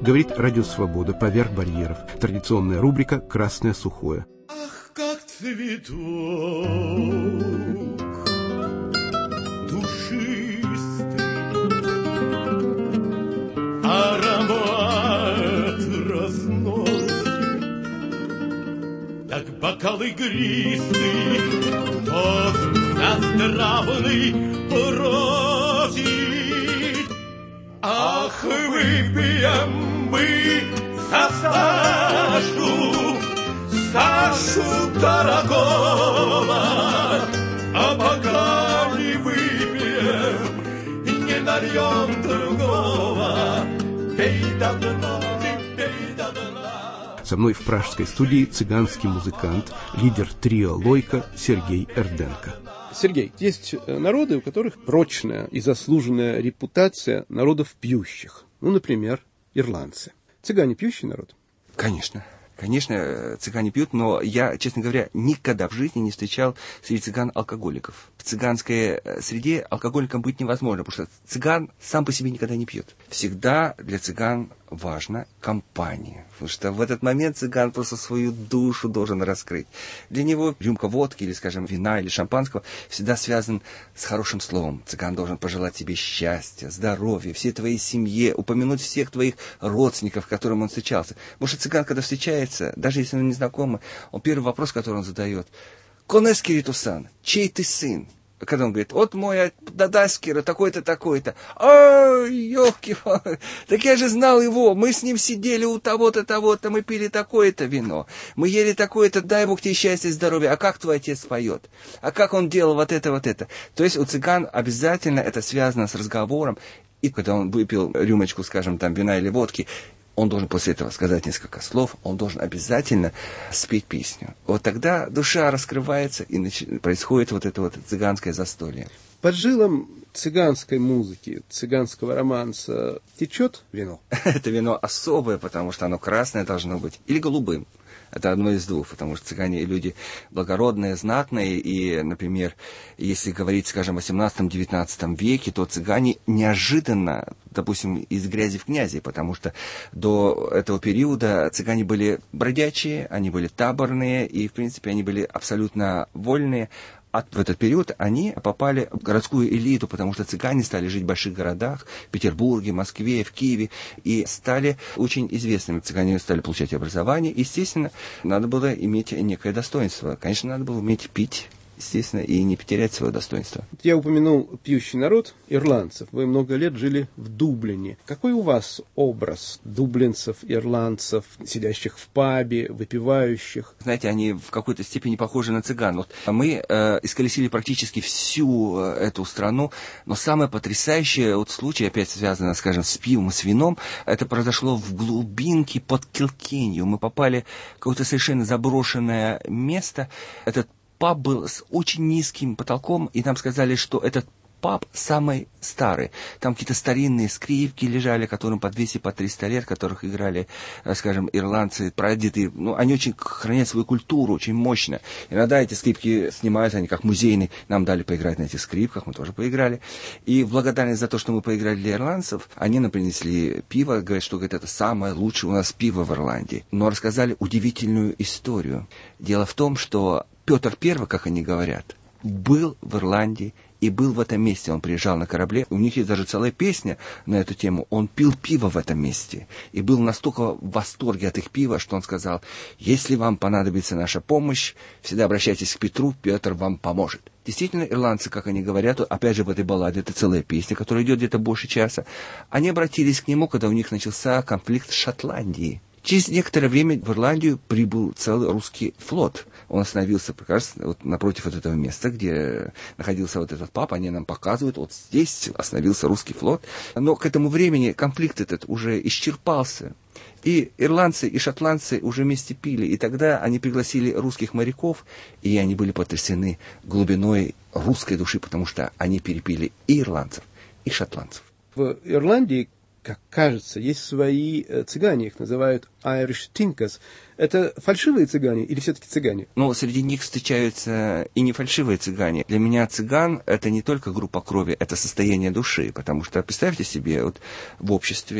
Говорит Радио Свобода «Поверх барьеров». Традиционная рубрика «Красное сухое». Ах, как цветок душистый, аромат разносит, как бокал игристый, воздух заздравный просит. Ах, выпьем мы за Сашу дорогого, а пока не выпьем, не нальем другого, пей до дна, пей до дна. Со мной в пражской студии цыганский музыкант, лидер трио «Лойка» Сергей Эрденко. Сергей, есть народы, у которых прочная и заслуженная репутация народов пьющих. Ну, например, ирландцы. Цыгане пьющий народ? Конечно. Конечно, цыгане пьют, но я, честно говоря, никогда в жизни не встречал среди цыган алкоголиков. В цыганской среде алкоголиком быть невозможно, потому что цыган сам по себе никогда не пьет. Всегда для цыган важна компания, потому что в этот момент цыган просто свою душу должен раскрыть. Для него рюмка водки или, скажем, вина или шампанского всегда связан с хорошим словом. Цыган должен пожелать тебе счастья, здоровья, всей твоей семье, упомянуть всех твоих родственников, с которыми он встречался. Потому что цыган, когда встречается, даже если он незнакомый, он первый вопрос, который он задает: «Конескиритусан, чей ты сын?» Когда он говорит: «Вот мой Дадаскира, такой-то, такой-то». «Ой, ёлки, так я же знал его, мы с ним сидели у того-то, того-то, мы пили такое-то вино, мы ели такое-то, дай Бог тебе счастья и здоровья, а как твой отец поет? А как он делал вот это, вот это?» То есть у цыган обязательно это связано с разговором, и когда он выпил рюмочку, скажем, там, вина или водки, он должен после этого сказать несколько слов, он должен обязательно спеть песню. Вот тогда душа раскрывается, и происходит вот это вот цыганское застолье. Под жилом цыганской музыки, цыганского романса течет вино? Это вино особое, потому что оно красное должно быть, или голубым. Это одно из двух, потому что цыгане люди благородные, знатные, и, например, если говорить, скажем, о 18-19 веке, то цыгане неожиданно, допустим, из грязи в князи, потому что до этого периода цыгане были бродячие, они были таборные, и, в принципе, они были абсолютно вольные. А в этот период они попали в городскую элиту, потому что цыгане стали жить в больших городах, в Петербурге, Москве, в Киеве, и стали очень известными. Цыгане стали получать образование. Естественно, надо было иметь некое достоинство. Конечно, надо было уметь пить, естественно, и не потерять свое достоинство. Я упомянул пьющий народ, ирландцев. Вы много лет жили в Дублине. Какой у вас образ дублинцев, ирландцев, сидящих в пабе, выпивающих? Знаете, они в какой-то степени похожи на цыган. Вот мы исколесили практически всю эту страну, но самое потрясающее вот случай, опять связано, скажем, с пивом, с вином, это произошло в глубинке под Килкенью. Мы попали в какое-то совершенно заброшенное место. Этот паб был с очень низким потолком, и нам сказали, что этот паб самый старый. Там какие-то старинные скрипки лежали, которым по 200, по 300 лет, которых играли, скажем, ирландцы, прадеды. Ну, они очень хранят свою культуру, очень мощно. Иногда эти скрипки снимаются, они как музейные. Нам дали поиграть на этих скрипках, мы тоже поиграли. И в благодарность за то, что мы поиграли для ирландцев, они нам принесли пиво, говорят, что это самое лучшее у нас пиво в Ирландии. Но рассказали удивительную историю. Дело в том, что Петр I, как они говорят, был в Ирландии и был в этом месте. Он приезжал на корабле. У них есть даже целая песня на эту тему. Он пил пиво в этом месте. И был настолько в восторге от их пива, что он сказал: «Если вам понадобится наша помощь, всегда обращайтесь к Петру, Петр вам поможет». Действительно, ирландцы, как они говорят, опять же в этой балладе, это целая песня, которая идет где-то больше часа, они обратились к нему, когда у них начался конфликт с Шотландией. Через некоторое время в Ирландию прибыл целый русский флот. Он остановился как раз вот напротив вот этого места, где находился вот этот паб. Они нам показывают, вот здесь остановился русский флот. Но к этому времени конфликт этот уже исчерпался. И ирландцы, и шотландцы уже вместе пили. И тогда они пригласили русских моряков, и они были потрясены глубиной русской души, потому что они перепили и ирландцев, и шотландцев. В Ирландии, как кажется, есть свои цыгане, их называют Irish Tinkers. Это фальшивые цыгане или все-таки цыгане? Ну, среди них встречаются и не фальшивые цыгане. Для меня цыган – это не только группа крови, это состояние души. Потому что, представьте себе, вот в обществе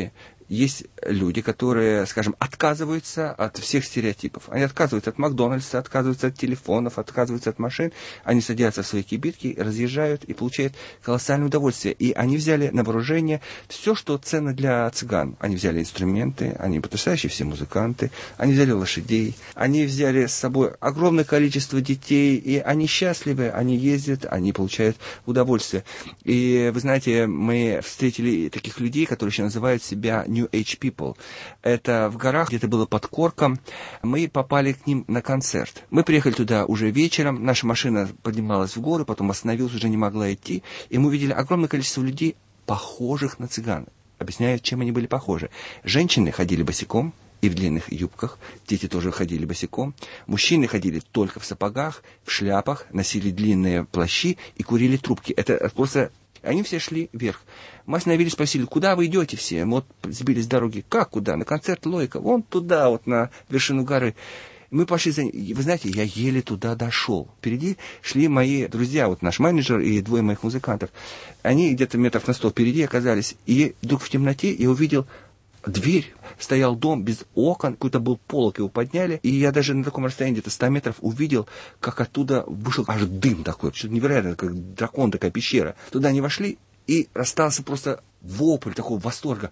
есть люди, которые, скажем, отказываются от всех стереотипов. Они отказываются от Макдональдса, отказываются от телефонов, отказываются от машин. Они садятся в свои кибитки, разъезжают и получают колоссальное удовольствие. И они взяли на вооружение все, что ценно для цыган. Они взяли инструменты, они потрясающие все музыканты, они взяли лошадей, они взяли с собой огромное количество детей, и они счастливы, они ездят, они получают удовольствие. И вы знаете, мы встретили таких людей, которые еще называют себя New Age People. Это в горах, где-то было под Корком. Мы попали к ним на концерт. Мы приехали туда уже вечером, наша машина поднималась в горы, потом остановилась, уже не могла идти, и мы увидели огромное количество людей, похожих на цыган. Объясняю, чем они были похожи. Женщины ходили босиком и в длинных юбках, дети тоже ходили босиком, мужчины ходили только в сапогах, в шляпах, носили длинные плащи и курили трубки. Это просто... Они все шли вверх. Мы остановились, спросили, куда вы идете все? Мы вот сбились с дороги. Как куда? На концерт Лойка. Вон туда, вот на вершину горы. Мы пошли за ним. Вы знаете, я еле туда дошел. Впереди шли мои друзья, вот наш менеджер и двое моих музыкантов. Они где-то метров на 100 впереди оказались. И вдруг в темноте я увидел дверь. Стоял дом без окон, какой-то был полок, его подняли. И я даже на таком расстоянии, где-то 100 метров, увидел, как оттуда вышел аж дым такой. Что-то невероятное, как дракон, такая пещера. Туда они вошли, и расстался просто вопль такого восторга.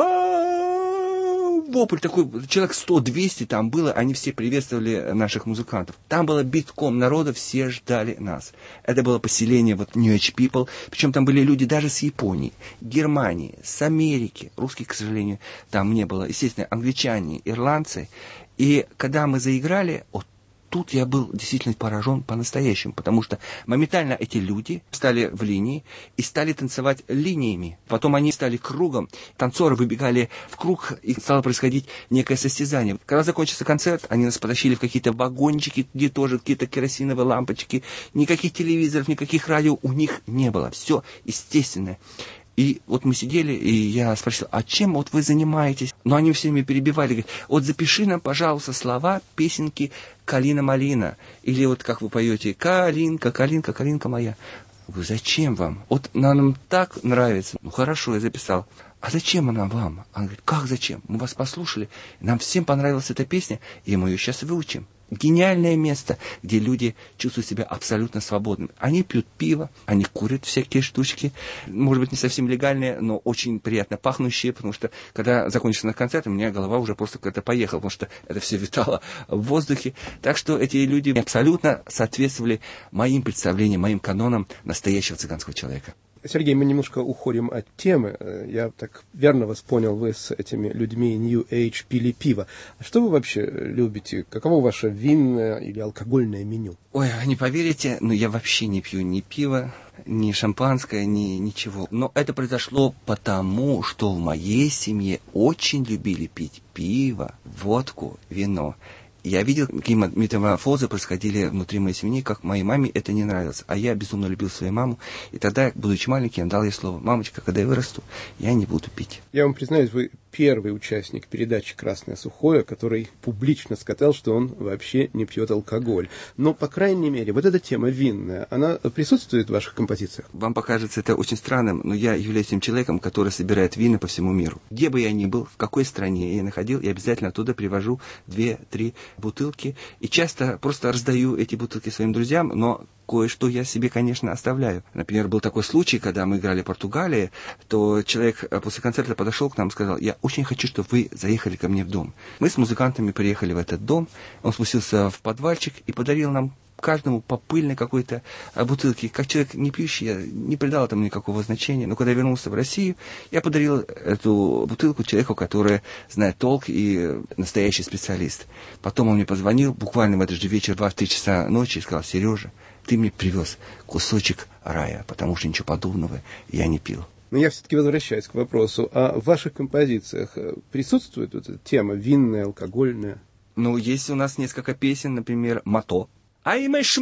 Вопль такой, человек 100-200 там было, они все приветствовали наших музыкантов. Там было битком народа, все ждали нас. Это было поселение вот New Age People, причем там были люди даже с Японии, Германии, с Америки. Русских, к сожалению, там не было. Естественно, англичане, ирландцы. И когда мы заиграли, вот тут я был действительно поражен по-настоящему, потому что моментально эти люди стали в линии и стали танцевать линиями. Потом они стали кругом, танцоры выбегали в круг, и стало происходить некое состязание. Когда закончился концерт, они нас потащили в какие-то вагончики, где тоже какие-то керосиновые лампочки, никаких телевизоров, никаких радио у них не было. Все естественное. И вот мы сидели, и я спросил, а чем вот вы занимаетесь? Но они все меня перебивали, говорят, вот запиши нам, пожалуйста, слова песенки «Калина-малина». Или вот как вы поете «Калинка, калинка, калинка моя». Я говорю, зачем вам? Вот нам так нравится. Ну хорошо, я записал. А зачем она вам? Она говорит, как зачем? Мы вас послушали, нам всем понравилась эта песня, и мы ее сейчас выучим. Гениальное место, где люди чувствуют себя абсолютно свободными. Они пьют пиво, они курят всякие штучки, может быть, не совсем легальные, но очень приятно пахнущие, потому что, когда закончился концерт, у меня голова уже просто как-то поехала, потому что это все витало в воздухе. Так что эти люди абсолютно соответствовали моим представлениям, моим канонам настоящего цыганского человека. Сергей, мы немножко уходим от темы. Я так верно вас понял, вы с этими людьми New Age пили пиво. А что вы вообще любите? Каково ваше винное или алкогольное меню? Ой, не поверите, но я вообще не пью ни пива, ни шампанское, ни ничего. Но это произошло потому, что в моей семье очень любили пить пиво, водку, вино. Я видел, какие метаморфозы происходили внутри моей семьи, как моей маме это не нравилось. А я безумно любил свою маму. И тогда, будучи маленьким, дал ей слово: мамочка, когда я вырасту, я не буду пить. Я вам признаюсь, вы первый участник передачи «Красное сухое», который публично сказал, что он вообще не пьет алкоголь. Но, по крайней мере, вот эта тема винная, она присутствует в ваших композициях? Вам покажется это очень странным, но я являюсь тем человеком, который собирает вина по всему миру. Где бы я ни был, в какой стране я находил, я обязательно оттуда привожу 2-3 бутылки. И часто просто раздаю эти бутылки своим друзьям, но кое-что я себе, конечно, оставляю. Например, был такой случай, когда мы играли в Португалии, то человек после концерта подошел к нам и сказал: я очень хочу, чтобы вы заехали ко мне в дом. Мы с музыкантами приехали в этот дом, он спустился в подвальчик и подарил нам каждому по пыльной какой-то бутылке. Как человек не пьющий, я не придал этому никакого значения. Но когда я вернулся в Россию, я подарил эту бутылку человеку, который знает толк и настоящий специалист. Потом он мне позвонил, буквально в этот же вечер, 2-3 часа ночи, и сказал: Сережа, ты мне привез кусочек рая, потому что ничего подобного я не пил. Но я все-таки возвращаюсь к вопросу. А в ваших композициях присутствует вот эта тема винная, алкогольная? Ну, есть у нас несколько песен, например, «Мато». Ай меш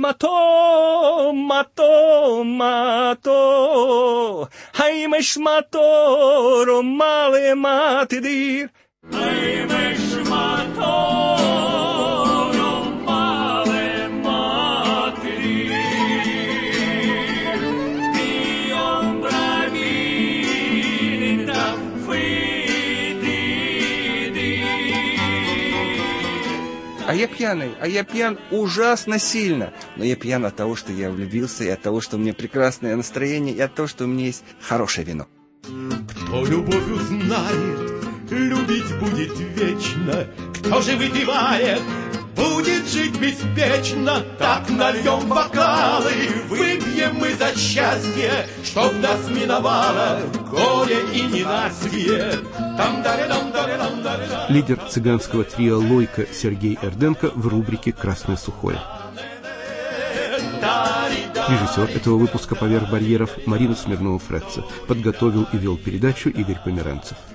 мато, мато, мато, ай меш мато, ромале матидир. Ай меш мато, ромале матидир. Ти он бравин, да фуити А я пьян ужасно сильно. Но я пьян от того, что я влюбился, и от того, что у меня прекрасное настроение, и от того, что у меня есть хорошее вино. Кто любовь узнает, любить будет вечно. Кто же выпивает, будет жить беспечно. Так нальем бокалы, выпьем мы за счастье, чтоб нас миновало горе и ненастье. Лидер цыганского трио «Лойка» Сергей Эрденко в рубрике «Красное сухое». Режиссер этого выпуска «Поверх барьеров» Марина Смирнова-Фретца. Подготовил и вел передачу Игорь Померанцев.